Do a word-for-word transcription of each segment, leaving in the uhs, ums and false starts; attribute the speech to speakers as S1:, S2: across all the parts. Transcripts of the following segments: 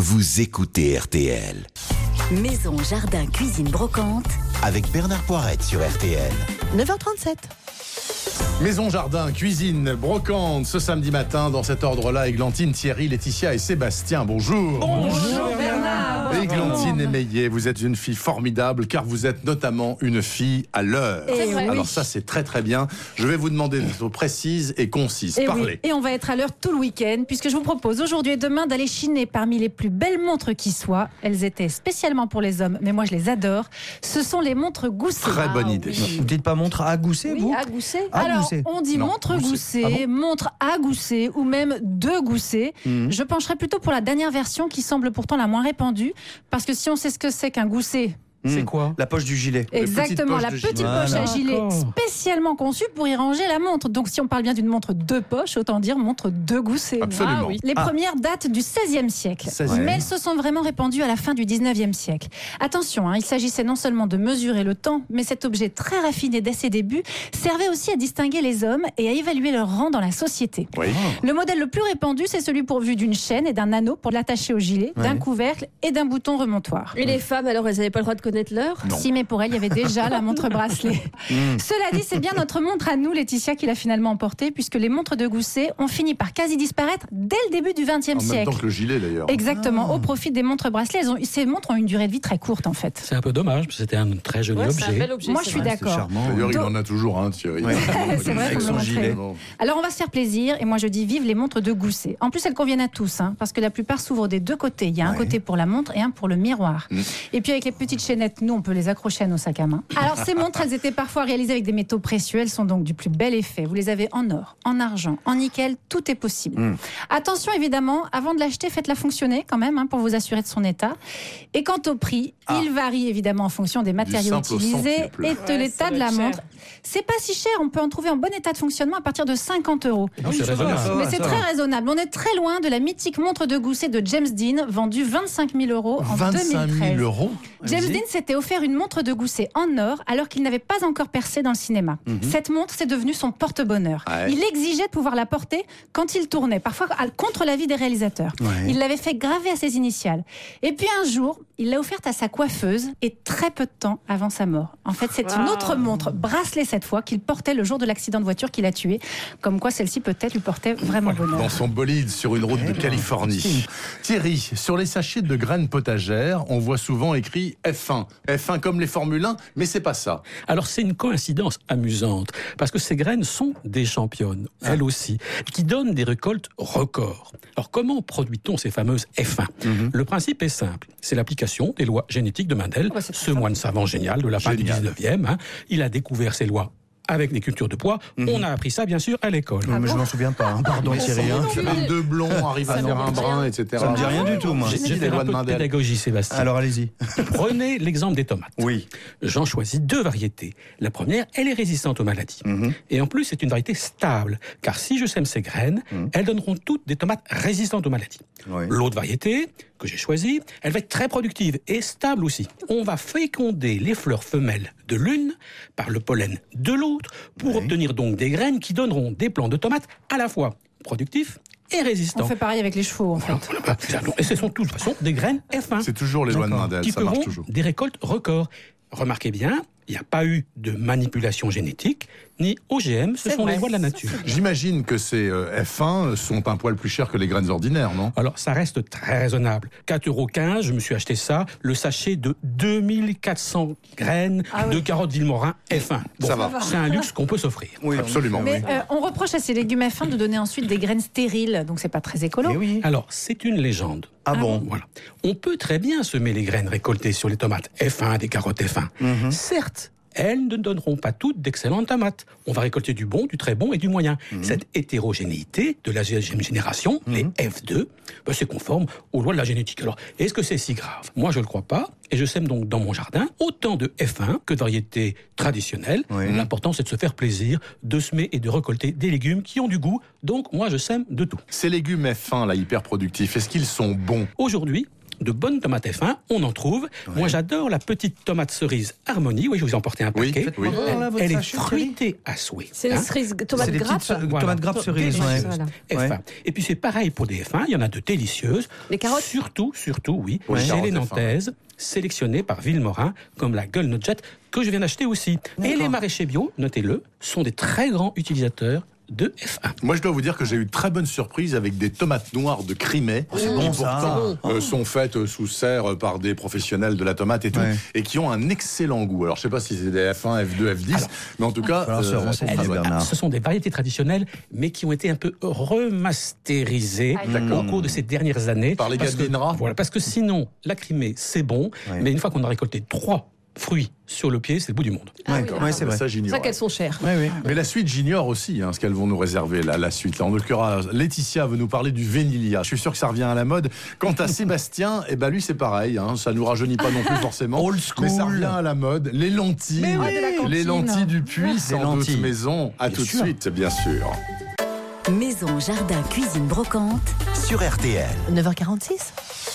S1: vous écoutez R T L.
S2: Maison, jardin, cuisine, brocante.
S1: Avec Bernard Poirette sur R T L.
S2: neuf heures trente-sept.
S3: Maison, jardin, cuisine, brocante, ce samedi matin, dans cet ordre-là, Églantine, Thierry, Laetitia et Sébastien, bonjour.
S2: Bonjour Bernard.
S3: Églantine Émeillé, vous êtes une fille formidable, car vous êtes notamment une fille à l'heure.
S2: Et oui.
S3: Alors ça, c'est très très bien. Je vais vous demander d'être précise et concise.
S4: Et
S3: Parlez.
S4: Oui. Et on va être à l'heure tout le week-end, puisque je vous propose aujourd'hui et demain d'aller chiner parmi les plus belles montres qui soient. Elles étaient spécialement pour les hommes, mais moi je les adore. Ce sont les montres Gousset.
S3: Très bonne idée.
S5: Oui. Vous dites pas montre à gousset,
S4: Oui,
S5: vous
S4: à Gousset.
S5: À
S4: Alors,
S5: Gousset.
S4: on dit
S3: Non,
S4: montre
S3: Gousset.
S4: Gousset,
S5: Ah bon
S4: montre à Gousset, ou même de Gousset.
S5: Mmh.
S4: Je pencherai plutôt pour la dernière version, qui semble pourtant la moins répandue, parce que si on sait ce que c'est qu'un Gousset...
S5: C'est quoi? La poche du gilet.
S4: Exactement, la petite poche
S5: Voilà.
S4: à gilet spécialement conçue pour y ranger la montre. Donc si on parle bien d'une montre de poche, autant dire montre de Gousset.
S3: Absolument.
S4: Ah oui. Les
S5: Ah.
S4: premières datent du seizième siècle,
S3: seizième.
S4: mais elles se sont vraiment répandues à la fin du dix-neuvième siècle. Attention, hein, il s'agissait non seulement de mesurer le temps, mais cet objet très raffiné dès ses débuts servait aussi à distinguer les hommes et à évaluer leur rang dans la société.
S3: Oui.
S4: Le modèle le plus répandu, c'est celui pourvu d'une chaîne et d'un anneau pour l'attacher au gilet,
S5: Ouais.
S4: d'un couvercle et d'un bouton remontoir.
S6: Et les femmes, alors, elles n'avaient pas le droit de connaître l'heure?
S3: Non.
S4: Si, mais pour elle, il y avait déjà la montre bracelet. Cela dit, c'est bien notre montre à nous, Laetitia, qui l'a finalement emportée, puisque les montres de Gousset ont fini par quasi disparaître dès le début du vingtième
S3: En même
S4: siècle.
S3: temps que le gilet d'ailleurs.
S4: Exactement, au profit des montres bracelets. Elles ont, ces montres ont une durée de vie très courte, en fait.
S7: C'est un peu dommage, parce que c'était un très joli
S6: Ouais, c'est un
S7: objet.
S6: bel objet.
S4: Moi,
S6: c'est
S4: je suis
S6: vrai.
S4: d'accord.
S5: charmant.
S3: D'ailleurs, il
S4: Donc-
S3: en a toujours un, Thierry.
S5: Ouais.
S4: C'est vrai,
S5: Avec
S4: vous
S5: son
S4: me
S5: gilet.
S3: Bon.
S4: Alors, on va se faire plaisir, et moi je dis vive les montres de Gousset. En plus, elles conviennent à tous, hein, parce que la plupart s'ouvrent des deux côtés. Il y a un
S5: Ouais.
S4: côté pour la montre et un pour le miroir.
S3: Mm.
S4: Et puis, avec les petites chaînettes, nous, on peut les accrocher à nos sacs à main. Alors, ces montres, elles étaient parfois réalisées avec des métaux précieux. Elles sont donc du plus bel effet. Vous les avez en or, en argent, en nickel, tout est possible.
S5: Mm.
S4: Attention, évidemment, avant de l'acheter, faites-la fonctionner quand même, hein, pour vous assurer de son état. Et quant au prix,
S5: Ah.
S4: il varie évidemment en fonction des matériaux
S3: simple au
S4: utilisés
S3: centuple.
S4: et de
S6: Ouais,
S4: l'état
S6: ça
S4: de
S6: doit
S4: la
S6: être
S4: montre.
S6: cher.
S4: C'est pas si cher, on peut en trouver en bon état de fonctionnement à partir de cinquante euros.
S7: Ah oui, c'est raisonnable.
S5: ça va,
S4: Mais
S5: ça
S4: c'est
S5: va.
S4: très raisonnable. On est très loin de la mythique montre de Gousset de James Dean, vendue vingt-cinq mille euros en
S3: vingt-cinq
S4: deux mille treize.
S3: mille euros.
S4: James
S5: Allez-y.
S4: Dean s'était offert une montre de Gousset en or alors qu'il n'avait pas encore percé dans le cinéma. Cette montre, c'est devenu son porte-bonheur.
S3: Ouais.
S4: Il exigeait de pouvoir la porter quand il tournait, parfois à- contre l'avis des réalisateurs.
S5: Ouais.
S4: Il l'avait fait graver à ses initiales. Et puis un jour, il l'a offerte à sa coiffeuse et très peu de temps avant sa mort. En fait, c'est une
S6: Wow.
S4: autre montre, bracelet cette fois, qu'il portait le jour de l'accident de voiture qui l'a tué. Comme quoi, celle-ci peut-être lui portait vraiment bonheur.
S3: Dans son bolide sur une route de Californie. Thierry, sur les sachets de graines potagères, on voit souvent écrit F un. F un comme les Formule un, mais c'est pas ça.
S7: Alors c'est une coïncidence amusante, parce que ces graines sont des championnes, elles aussi, qui donnent des récoltes records. Alors comment produit-on ces fameuses F un? Le principe est simple, c'est l'application des lois génétiques de Mendel,
S4: bah, c'est très
S7: ce moine savant génial de la fin du
S3: Génial.
S7: dix-neuvième. Hein, il a découvert ces lois avec des cultures de pois. On a appris ça bien sûr à l'école.
S5: Non, mais je m'en souviens pas. hein. Pardon, Thierry. hein.
S3: Même deux blonds arrivent à
S6: Ça
S3: faire
S6: me
S3: un
S6: dit
S3: brun,
S6: rien.
S3: et cetera.
S5: Ça me dit rien du tout, moi.
S7: J'ai
S3: Si,
S7: j'ai
S3: les
S7: fait
S3: lois
S7: un
S3: de
S7: peu de
S3: Mendel.
S7: pédagogie, Sébastien.
S5: Alors allez-y.
S7: Prenez l'exemple des tomates.
S5: Oui.
S7: J'en choisis deux variétés. La première, elle est résistante aux maladies.
S5: Mhm.
S7: Et en plus, c'est une variété stable, car si je sème ces graines,
S5: Mhm.
S7: elles donneront toutes des tomates résistantes aux maladies.
S5: Oui.
S7: L'autre variété, que j'ai choisie, elle va être très productive et stable aussi. On va féconder les fleurs femelles de l'une par le pollen de l'autre pour
S5: Oui.
S7: obtenir donc des graines qui donneront des plants de tomates à la fois productifs et
S4: On
S7: résistants.
S4: fait pareil avec les chevaux, en fait.
S7: Voilà, et ce sont de toute façon des graines F un
S3: C'est toujours les lois de
S5: D'accord.
S3: Mendel,
S7: qui
S3: ça marche
S7: feront
S3: toujours.
S7: des récoltes records. Remarquez bien, il n'y a pas eu de manipulation génétique, ni O G M, ce
S4: C'est
S7: sont
S4: vrai.
S7: les lois de la nature.
S3: J'imagine que ces euh, F un sont un poil plus chers que les graines ordinaires, non?
S7: Alors, ça reste très raisonnable. quatre euros quinze, je me suis acheté ça, le sachet de deux mille quatre cents graines
S4: Ah oui.
S7: de carottes Vilmorin F un.
S3: Ça va.
S7: C'est un luxe qu'on peut s'offrir.
S5: Oui,
S3: Absolument.
S4: Mais euh, on reproche à ces légumes F un de donner ensuite des graines stériles, donc c'est pas très écolo.
S5: Eh oui.
S7: Alors, c'est une légende.
S5: Ah bon.
S7: Voilà. On peut très bien semer les graines récoltées sur les tomates F un, des carottes F un.
S5: Mhm.
S7: Certes, elles ne donneront pas toutes d'excellentes tomates. On va récolter du bon, du très bon et du moyen. Cette hétérogénéité de la deuxième génération, les F deux, ben, c'est conforme aux lois de la génétique. Alors, est-ce que c'est si grave? Moi, je ne le crois pas. Et je sème donc dans mon jardin autant de F un que de variétés traditionnelles.
S5: Oui.
S7: L'important, c'est de se faire plaisir, de semer et de récolter des légumes qui ont du goût. Donc, moi, je sème de tout.
S3: Ces légumes F un, là, hyper productifs, est-ce qu'ils sont bons?
S7: Aujourd'hui, de bonnes tomates F un, on en trouve. Ouais. Moi, j'adore la petite tomate cerise Harmonie. Oui, je vous ai emporté un paquet.
S3: Oui, oui.
S7: Elle,
S5: Voilà,
S7: elle est
S5: sachet,
S7: fruitée à souhait.
S6: C'est une
S7: hein.
S6: cerise tomate
S5: C'est des
S6: grappe.
S5: petites
S7: Voilà.
S5: tomates grappes cerises. Ouais.
S7: Délicieuses.
S6: Voilà.
S7: F un.
S5: Ouais.
S7: Et puis c'est pareil pour des F un, il y en a de délicieuses.
S6: Les carottes.
S7: Surtout, surtout, oui,
S3: Ouais.
S7: chez les
S3: Carottes F un.
S7: Nantaises, sélectionnées par Villemorin, comme la Gueule Jet, que je viens d'acheter aussi. Et les maraîchers bio, notez-le, sont des très grands utilisateurs de F un.
S3: Moi, je dois vous dire que j'ai eu de très bonnes surprises avec des tomates noires de Crimée,
S5: c'est
S3: qui
S5: bon, ça.
S3: pourtant euh, sont faites sous serre par des professionnels de la tomate et tout,
S5: Ouais.
S3: et qui ont un excellent goût. Alors, je sais pas si c'est des F un, F deux, F dix,
S7: Alors,
S3: mais en tout cas,
S5: alors, se renseigner,
S3: très bonnes.
S5: Bernard.
S7: Ce sont des variétés traditionnelles, mais qui ont été un peu remasterisées
S4: Ah,
S7: au
S3: d'accord.
S7: cours de ces dernières années.
S3: Par les
S7: Parce
S3: gars de
S7: que-
S3: l'INRA.
S7: Voilà, parce que sinon, la Crimée, c'est bon,
S5: Ouais.
S7: mais une fois qu'on a récolté trois fruits sur le pied, c'est le bout du monde.
S6: Ah
S5: Ouais,
S6: oui,
S5: ouais, c'est vrai.
S3: Ça,
S6: C'est
S3: j'ignore.
S6: ça qu'elles sont chères.
S5: Ouais, oui.
S3: Mais la suite, j'ignore aussi hein, ce qu'elles vont nous réserver, là, la suite. Là, en l'occurrence, Laetitia veut nous parler du Vénilia. Je suis sûr que ça revient à la mode. Quant à Sébastien, eh ben lui, c'est pareil. Hein, ça nous rajeunit pas non plus forcément.
S5: Old school.
S3: Mais ça revient à la mode. Les lentilles.
S5: Mais oui.
S4: Ah, de la cantine.
S3: Les lentilles du puits, sans doute
S5: lentilles.
S3: maison. À
S5: Bien
S3: tout
S5: sûr.
S3: de suite, bien sûr.
S2: Maison, jardin, cuisine, brocante.
S1: Sur R T L.
S2: neuf heures quarante-six.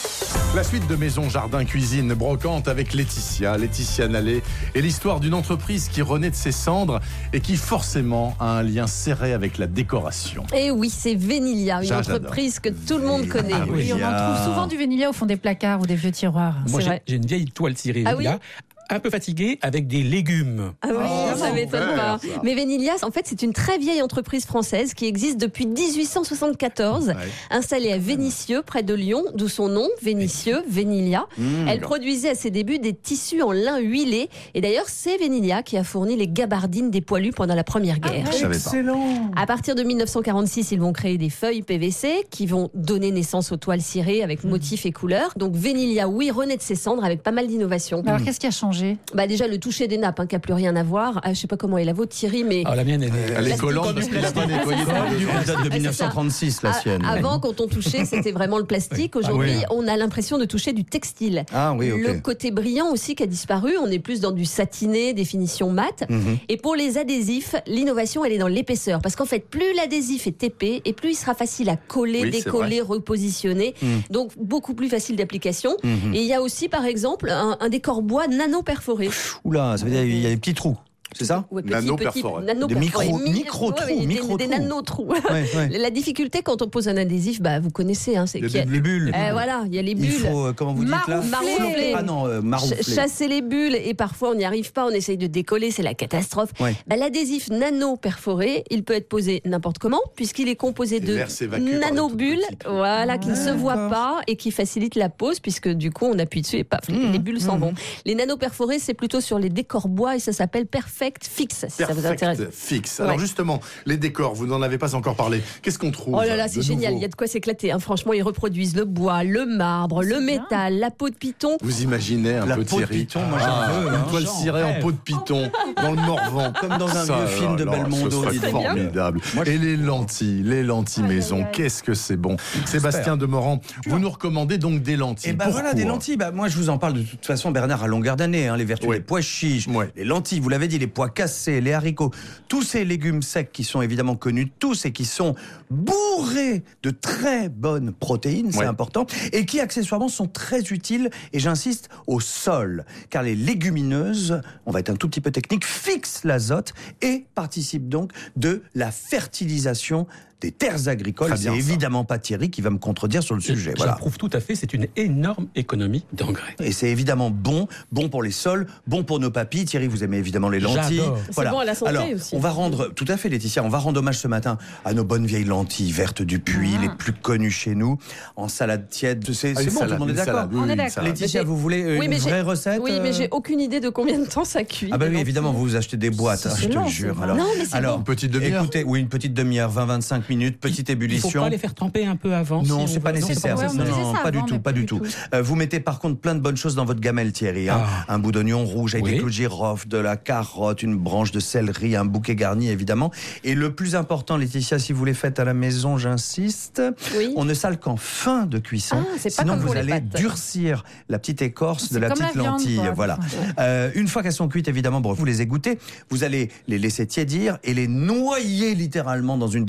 S3: La suite de Maison, Jardin, Cuisine, Brocante avec Laetitia, Laetitia Nallet, et l'histoire d'une entreprise qui renaît de ses cendres et qui forcément a un lien serré avec la décoration.
S6: Et oui, c'est Vénilia, une
S3: Ça, j'adore.
S6: entreprise que tout le monde connaît.
S3: Ah oui.
S4: Oui, on en trouve souvent du Vénilia au fond des placards ou des vieux tiroirs.
S7: Moi,
S6: C'est
S7: j'ai
S6: vrai.
S7: j'ai une vieille toile tirée
S6: Ah oui
S7: là, un peu fatiguée, avec des légumes.
S6: Ah oui,
S3: Oh,
S6: ça m'étonne
S3: super,
S6: pas.
S3: ça.
S6: Mais Vénilia, en fait, c'est une très vieille entreprise française qui existe depuis dix-huit cent soixante-quatorze,
S3: Ouais.
S6: installée à Vénissieux, près de Lyon, d'où son nom, Vénissieux, Vénilia. Elle produisait à ses débuts des tissus en lin huilé. Et d'ailleurs, c'est Vénilia qui a fourni les gabardines des poilus pendant la Première Guerre.
S3: Je savais pas.
S5: Excellent.
S6: À partir de mille neuf cent quarante-six, ils vont créer des feuilles P V C qui vont donner naissance aux toiles cirées avec motifs et couleurs. Donc Vénilia, oui, renaît de ses cendres avec pas mal d'innovations.
S4: Alors, qu'est-ce qui a changé?
S6: Bah déjà le toucher des nappes, hein, qui n'a plus rien à voir. Ah, je sais pas comment est la vôtre, Thierry, mais
S7: Alors la mienne, elle est...
S3: Elle est
S6: Plastique.
S3: collante parce qu'il n'a pas nettoyé pendant deux ans.
S5: Elle date de mille neuf cent trente-six, la
S6: a-
S5: sienne.
S6: avant, quand on touchait, c'était vraiment le plastique. Aujourd'hui,
S5: oui.
S6: on a l'impression de toucher du textile.
S5: Ah oui, ok.
S6: Le côté brillant aussi qui a disparu. On est plus dans du satiné, des finitions mat.
S5: Mhm.
S6: Et pour les adhésifs, l'innovation, elle est dans l'épaisseur. Parce qu'en fait, plus l'adhésif est épais, et plus il sera facile à coller,
S3: Oui, c'est
S6: décoller, repositionner.
S5: Mhm.
S6: Donc, beaucoup plus facile d'application.
S5: Mhm.
S6: Et il y a aussi, par exemple, un, un décor bois nano perforé.
S5: Oula, ça veut dire qu'il y a des petits trous. C'est ça?
S6: Ouais, petit,
S3: Nano
S6: petit,
S3: perforé.
S6: nano
S5: Des
S6: perforé.
S5: micro-
S6: Mi-
S5: micro-trous,
S6: ouais, ouais, des-
S5: micro-trous.
S6: Des nano-trous.
S5: Ouais, ouais.
S6: La difficulté quand on pose un adhésif, bah, vous connaissez, hein, c'est
S3: Il y a
S6: qu'il y a-
S3: des
S5: Les bulles.
S6: Eh, voilà, il y a les
S5: Il
S6: bulles.
S5: faut, euh, comment vous dites là?
S6: Maroufler.
S5: Ah non, euh, maroufler.
S6: Ch- Chasser les bulles et parfois on n'y arrive pas, on essaye de décoller, c'est la catastrophe.
S5: Ouais.
S6: Bah, l'adhésif nano perforé, il peut être posé n'importe comment puisqu'il est composé
S3: Et
S6: de
S3: l'air s'évacue par les
S6: nanobulles,
S3: toutes petites.
S6: voilà, qui ne se voient
S5: D'accord.
S6: pas et qui facilitent la pose puisque du coup on appuie dessus et paf, les-
S5: Mmh,
S6: les bulles s'en
S5: mmh.
S6: vont. Les nano perforés, c'est plutôt sur les décors bois et ça s'appelle Perfect Fix si ça vous intéresse.
S3: Perfect fixe. Alors
S6: Ouais.
S3: justement, les décors, vous n'en avez pas encore parlé. Qu'est-ce qu'on trouve
S6: Oh là là,
S3: de
S6: c'est génial,
S3: nouveau
S6: il y a de quoi s'éclater. hein. Franchement, ils reproduisent le bois, le marbre, le
S4: bien.
S6: métal, la peau de python.
S3: Vous imaginez un
S5: La
S3: peu
S5: peau de
S3: Thierry
S5: python, moi, j'en
S3: Ah,
S5: veux, hein.
S3: une toile
S5: J'en
S3: cirée en
S5: rêve.
S3: peau de python dans le Morvan.
S5: Comme dans un
S3: Ça,
S5: vieux film de
S3: alors là,
S5: Belmondo,
S3: ce serait
S5: dis donc.
S3: formidable.
S5: Moi, je-
S3: Et les lentilles, les lentilles
S4: Aïe,
S3: maison,
S4: aïe, aïe.
S3: qu'est-ce que c'est bon. Sébastien Demorand, vous nous recommandez donc des lentilles.
S5: Et ben voilà,
S3: Pourquoi
S5: des lentilles. Bah, moi, je vous en parle de toute façon, Bernard, à longueur d'année. Hein, les vertus
S3: Ouais.
S5: des pois chiches,
S3: Ouais.
S5: les lentilles, vous l'avez dit, les pois cassés, les haricots, tous ces légumes secs qui sont évidemment connus de tous et qui sont bourrés de très bonnes protéines, c'est
S3: Ouais.
S5: important, et qui accessoirement sont très utiles, et j'insiste, au sol. Car les légumineuses, on va être un tout petit peu technique, fixent l'azote et participent donc de la fertilisation des terres agricoles.
S3: Très
S5: C'est
S3: bien, ça.
S5: évidemment pas Thierry qui va me contredire sur le sujet. Voilà.
S7: J'approuve tout à fait, c'est une énorme économie d'engrais.
S5: Et c'est évidemment bon, bon pour les sols, bon pour nos papilles. Thierry, vous aimez évidemment les lentilles.
S7: J'adore.
S6: C'est bon à la santé
S5: Alors,
S6: aussi.
S5: on va rendre, tout à fait Laetitia, on va rendre hommage ce matin à nos bonnes vieilles lentilles vertes du Puy,
S4: Ah.
S5: les plus connues chez nous, en salade tiède. C'est
S3: Ah, une
S5: c'est bon, tout le
S3: salade,
S5: monde est
S3: une
S5: d'accord.
S3: salade, oui,
S4: On
S3: oui,
S4: est
S3: une
S4: d'accord.
S3: salade.
S5: Laetitia,
S6: Mais j'ai-
S5: vous voulez euh,
S6: Oui,
S5: une
S6: mais j'ai-
S5: vraie recette
S6: Oui, mais
S5: euh
S6: j'ai aucune idée de combien de temps ça cuit.
S5: Ah bah
S6: les
S5: oui,
S6: lentilles.
S5: évidemment, vous vous achetez des boîtes, hein,
S4: C'est
S5: je te
S4: long,
S5: le jure.
S4: c'est
S5: Alors,
S6: Non, mais c'est
S5: alors
S3: Une petite demi-heure.
S5: écoutez, oui, une petite demi-heure, vingt à vingt-cinq minutes, petite
S7: Il ne
S5: ébullition.
S7: faut pas les faire tremper un peu avant.
S5: Non,
S7: si
S5: c'est
S7: on
S5: pas
S7: veut- non,
S5: nécessaire.
S4: Ouais,
S5: ça,
S4: on me
S5: non,
S4: disait ça
S5: pas du
S4: avant,
S5: tout,
S4: mais
S5: pas du tout. Euh, vous mettez par contre plein de bonnes choses dans votre gamelle, Thierry. Hein.
S7: Ah.
S5: Un bout d'oignon rouge avec
S7: Oui.
S5: des clous de girofle, de la carotte, une branche de céleri, un bouquet garni évidemment. Et le plus important, Laetitia, si vous les faites à la maison, j'insiste,
S6: Oui.
S5: on ne sale qu'en fin de cuisson.
S6: Ah, c'est pas
S5: Sinon,
S6: comme
S5: vous
S6: pour les
S5: allez
S6: pâtes.
S5: durcir la petite écorce
S4: C'est
S5: de la
S4: comme
S5: petite
S4: la viande,
S5: lentille.
S4: quoi.
S5: Voilà.
S4: Ouais.
S5: Euh, une fois qu'elles sont cuites, évidemment, bon, vous les égouttez, vous allez les laisser tiédir et les noyer littéralement dans une délicieuse vinaigre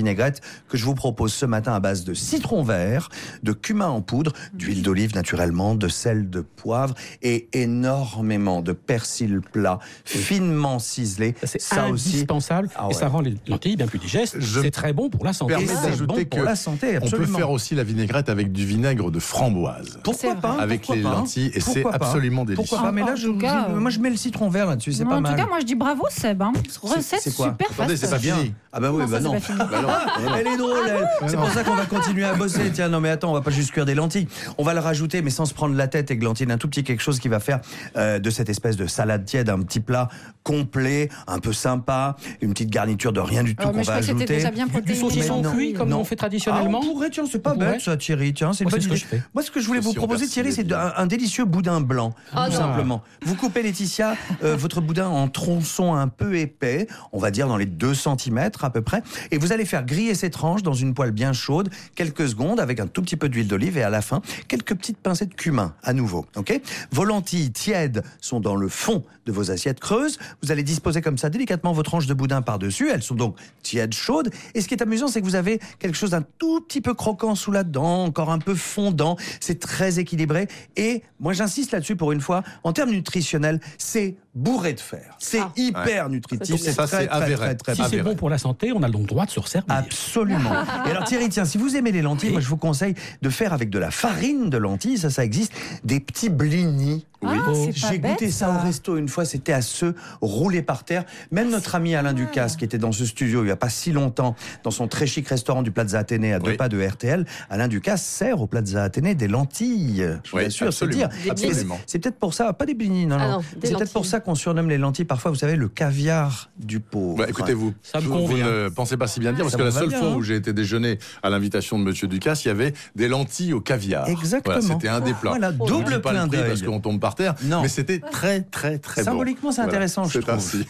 S5: vinaigrette que je vous propose ce matin à base de citron vert, de cumin en poudre, d'huile d'olive naturellement, de sel, de poivre et énormément de persil plat finement ciselé.
S7: C'est
S5: Ça aussi,
S7: indispensable
S5: Ah
S7: et
S5: ouais.
S7: ça rend les lentilles bien plus digestes.
S3: Je
S7: C'est très bon pour la santé.
S3: permets
S5: Et
S7: C'est
S3: d'ajouter
S7: bon
S3: que
S5: pour la santé,
S3: on peut
S5: absolument.
S3: faire aussi la vinaigrette avec du vinaigre de framboise.
S4: C'est
S5: Pourquoi
S4: vrai.
S5: pas
S3: Avec
S5: pourquoi
S3: les
S5: pas
S3: lentilles, et c'est
S5: Pourquoi pas
S3: absolument délicieux.
S5: Pourquoi pas Mais là,
S4: En
S5: je,
S4: tout cas,
S5: je- moi, je mets le citron vert là-dessus, c'est
S4: Non,
S5: pas
S4: en
S5: mal.
S4: tout cas, moi je dis bravo Seb. Hein. Recette
S5: c'est quoi
S4: super
S3: Attendez,
S4: faste.
S3: c'est pas
S5: bien.
S3: fini.
S5: Ah bah oui,
S4: Comment
S5: bah
S4: ça, c'est
S5: non.
S4: pas fini
S3: Bah non.
S5: Elle est drôle, elle. C'est pour ça qu'on va continuer à bosser. Tiens, non mais attends, on va pas juste cuire des lentilles. On va le rajouter, mais sans se prendre la tête, églantine, un tout petit quelque chose qui va faire euh, de cette espèce de salade tiède un petit plat complet, un peu sympa, une petite garniture de rien du tout
S4: Oh,
S5: qu'on
S4: mais je
S5: va
S4: crois que c'était
S5: ajouter.
S4: déjà bien
S7: Du
S4: protéiné.
S7: saucisson
S5: Mais non,
S7: cuit comme
S5: non.
S7: on fait
S5: Ah,
S7: traditionnellement.
S5: on pourrait, tiens, c'est pas
S7: On
S5: bête
S7: pourrait.
S5: ça, Thierry. Tiens, c'est une
S7: Moi, c'est
S5: bonne
S7: ce que
S5: idée.
S7: je fais.
S5: Moi, ce que je voulais vous
S3: Saucisson
S5: proposer, Thierry,
S3: persillé.
S5: c'est un, un délicieux boudin blanc,
S6: Ah
S5: tout
S6: non.
S5: simplement. Vous coupez, Laetitia, euh, votre boudin en tronçons un peu épais, on va dire dans les deux centimètres à peu près, et vous allez faire griller ces tranches dans une poêle bien chaude, quelques secondes, avec un tout petit peu d'huile d'olive, et à la fin, quelques petites pincées de cumin, à nouveau. Ok ? Vos lentilles tièdes sont dans le fond de vos assiettes creuses. Vous allez disposer comme ça délicatement vos tranches de boudin par-dessus. Elles sont donc tièdes, chaudes. Et ce qui est amusant, c'est que vous avez quelque chose d'un tout petit peu croquant sous la dent, encore un peu fondant. C'est très équilibré. Et moi, j'insiste là-dessus pour une fois. En termes nutritionnels, c'est bourré de fer. C'est
S6: Ah.
S5: hyper nutritif.
S3: Ça,
S5: très,
S3: c'est
S5: très,
S3: avéré.
S5: très, très
S7: Si
S5: bon.
S7: c'est bon pour la santé, on a le droit de se resservir.
S5: Absolument. Et alors Thierry, tiens, si vous aimez les lentilles, moi je vous conseille de faire avec de la farine de lentilles, ça, ça existe, des petits blinis.
S4: Ah, c'est pas
S5: J'ai goûté
S4: bête,
S5: ça au resto une fois, c'était à se rouler par terre. Même notre ami Alain Ducasse, qui était dans ce studio il n'y a pas si longtemps, dans son très chic restaurant du Plaza Athénée à deux
S3: Oui.
S5: pas de R T L, Alain Ducasse sert au Plaza Athénée des lentilles. Je vous
S3: Oui,
S5: assure, c'est
S3: absolument.
S5: dire.
S6: Des
S3: Absolument.
S5: C'est peut-être pour ça, pas des blinis, non,
S6: Ah
S5: non.
S6: non, des
S5: C'est peut-être pour
S6: lentilles.
S5: ça qu'on surnomme les lentilles parfois, vous savez, le caviar du pauvre.
S3: Bah, écoutez, vous,
S7: Ça me
S3: vous,
S7: convient.
S3: vous ne pensez pas si bien dire, parce
S5: Ça
S3: que
S5: me
S3: la
S5: va
S3: seule
S5: bien,
S3: fois
S5: hein.
S3: où j'ai été déjeuner à l'invitation de Monsieur Ducasse, il y avait des lentilles au caviar.
S5: Exactement.
S3: Voilà, c'était un des plats.
S5: Voilà,
S3: Je ne
S5: double
S3: dis pas
S5: clin
S3: le prix
S5: d'œil.
S3: parce qu'on tombe par terre,
S5: Non.
S3: mais c'était très, très, très bon.
S5: Symboliquement, c'est intéressant, je
S3: C'est
S5: trouve.
S3: ainsi.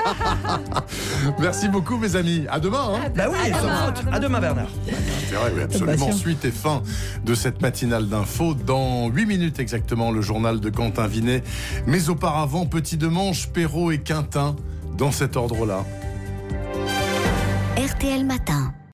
S3: Merci beaucoup, mes amis. À demain. Hein.
S5: Bah oui, sans faute. À demain, Bernard.
S3: C'est vrai, oui, absolument. Suite et fin de cette matinale d'infos. Dans huit minutes exactement, le journal de Quentin Vinet. Mais auparavant, Petit Demanche, Perrault et Quintin, dans cet ordre-là.
S2: R T L Matin.